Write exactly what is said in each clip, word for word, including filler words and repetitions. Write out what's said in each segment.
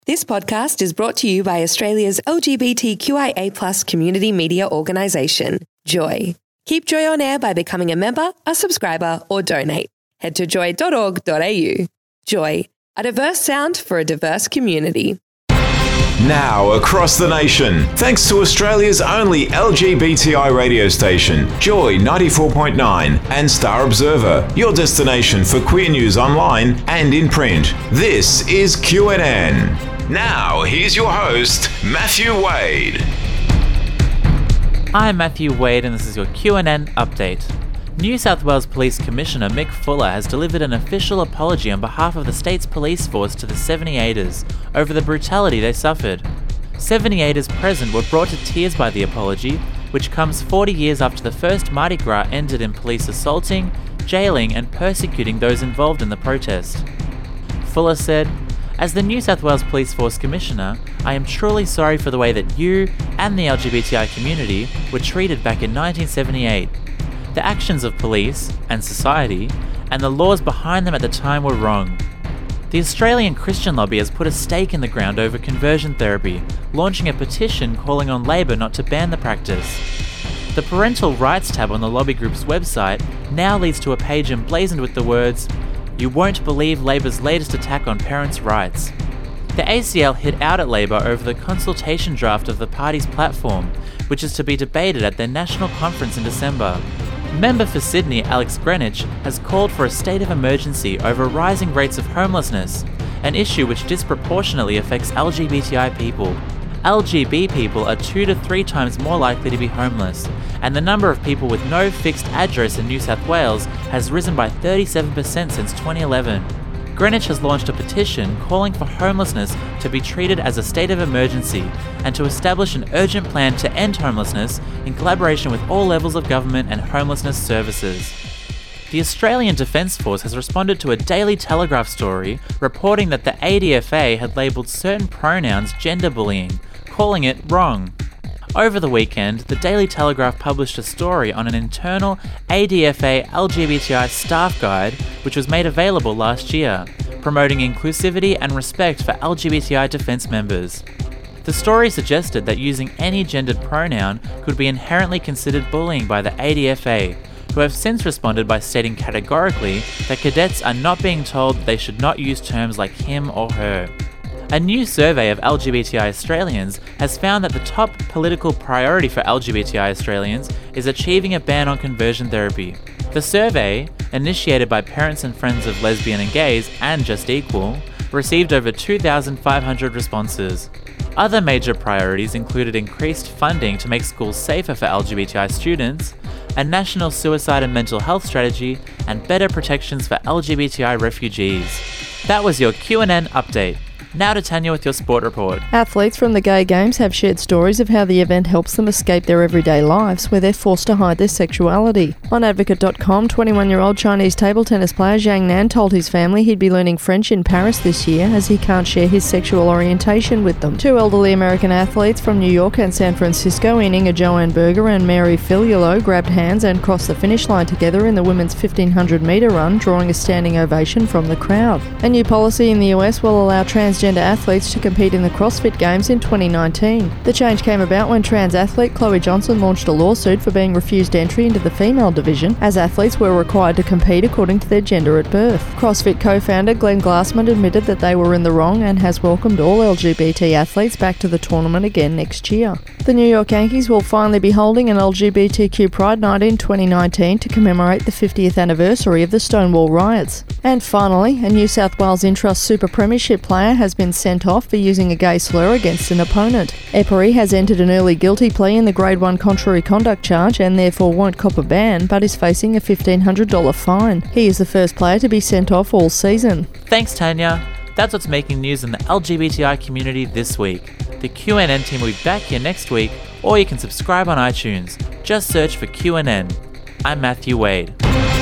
This podcast is brought to you by Australia's L G B T Q I A plus community media organisation, Joy. Keep Joy on air by becoming a member, a subscriber, or donate. Head to joy dot org dot a u. Joy, a diverse sound for a diverse community. Now across the nation, thanks to Australia's only L G B T I radio station, Joy ninety-four point nine and Star Observer, your destination for queer news online and in print. This is Q N N. Now, here's your host, Matthew Wade. I'm Matthew Wade and this is your Q N N update. New South Wales Police Commissioner Mick Fuller has delivered an official apology on behalf of the state's police force to the seventy-eighters over the brutality they suffered. seventy-eighters present were brought to tears by the apology, which comes forty years after the first Mardi Gras ended in police assaulting, jailing and persecuting those involved in the protest. Fuller said, "As the New South Wales Police Force Commissioner, I am truly sorry for the way that you and the L G B T I community were treated back in nineteen seventy-eight. The actions of police and society and the laws behind them at the time were wrong. The Australian Christian lobby has put a stake in the ground over conversion therapy, launching a petition calling on Labor not to ban the practice. The parental rights tab on the lobby group's website now leads to a page emblazoned with the words, 'You won't believe Labor's latest attack on parents' rights.' The A C L hit out at Labor over the consultation draft of the party's platform, which is to be debated at their national conference in December. Member for Sydney, Alex Greenwich, has called for a state of emergency over rising rates of homelessness, an issue which disproportionately affects L G B T I people. L G B people are two to three times more likely to be homeless, and the number of people with no fixed address in New South Wales has risen by thirty-seven percent since twenty eleven. Greenwich has launched a petition calling for homelessness to be treated as a state of emergency and to establish an urgent plan to end homelessness in collaboration with all levels of government and homelessness services. The Australian Defence Force has responded to a Daily Telegraph story reporting that the A D F A had labelled certain pronouns gender bullying, calling it wrong. Over the weekend, the Daily Telegraph published a story on an internal A D F A L G B T I staff guide which was made available last year, promoting inclusivity and respect for L G B T I defence members. The story suggested that using any gendered pronoun could be inherently considered bullying by the A D F A, who have since responded by stating categorically that cadets are not being told that they should not use terms like him or her. A new survey of L G B T I Australians has found that the top political priority for L G B T I Australians is achieving a ban on conversion therapy. The survey, initiated by parents and friends of lesbian and gays and Just Equal, received over two thousand five hundred responses. Other major priorities included increased funding to make schools safer for L G B T I students, a national suicide and mental health strategy, and better protections for L G B T I refugees. That was your Q N N update. Now to Tanya with your sport report. Athletes from the Gay Games have shared stories of how the event helps them escape their everyday lives where they're forced to hide their sexuality. On advocate dot com, twenty-one-year-old Chinese table tennis player Zhang Nan told his family he'd be learning French in Paris this year as he can't share his sexual orientation with them. Two elderly American athletes from New York and San Francisco, Ininga Joanne Berger and Mary Filiolo, grabbed hands and crossed the finish line together in the women's fifteen hundred metre run, drawing a standing ovation from the crowd. A new policy in the U S will allow transgender athletes to compete in the CrossFit Games in twenty nineteen. The change came about when trans athlete Chloe Johnson launched a lawsuit for being refused entry into the female division, as athletes were required to compete according to their gender at birth. CrossFit co-founder Glenn Glassman admitted that they were in the wrong and has welcomed all L G B T athletes back to the tournament again next year. The New York Yankees will finally be holding an L G B T Q Pride Night in twenty nineteen to commemorate the fiftieth anniversary of the Stonewall riots. And finally, a New South Wales Intrust Super Premiership player has been sent off for using a gay slur against an opponent. Eppery has entered an early guilty plea in the Grade one contrary conduct charge and therefore won't cop a ban, but is facing a fifteen hundred dollars fine. He is the first player to be sent off all season. Thanks, Tanya. That's what's making news in the L G B T I community this week. The Q N N team will be back here next week, or you can subscribe on iTunes. Just search for Q N N. I'm Matthew Wade.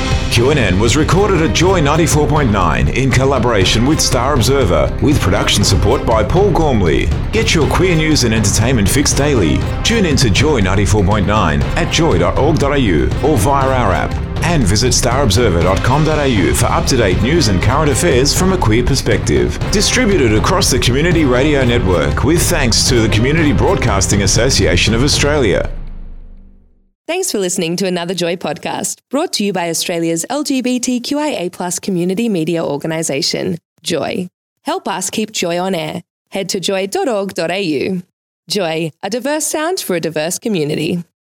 Q N N was recorded at Joy ninety-four point nine in collaboration with Star Observer, with production support by Paul Gormley. Get your queer news and entertainment fix daily. Tune in to Joy ninety-four point nine at joy dot org dot a u or via our app. And visit star observer dot com dot a u for up-to-date news and current affairs from a queer perspective. Distributed across the Community Radio Network with thanks to the Community Broadcasting Association of Australia. Thanks for listening to another Joy podcast, brought to you by Australia's L G B T Q I A plus community media organisation, Joy. Help us keep Joy on air. Head to joy dot org dot a u. Joy, a diverse sound for a diverse community.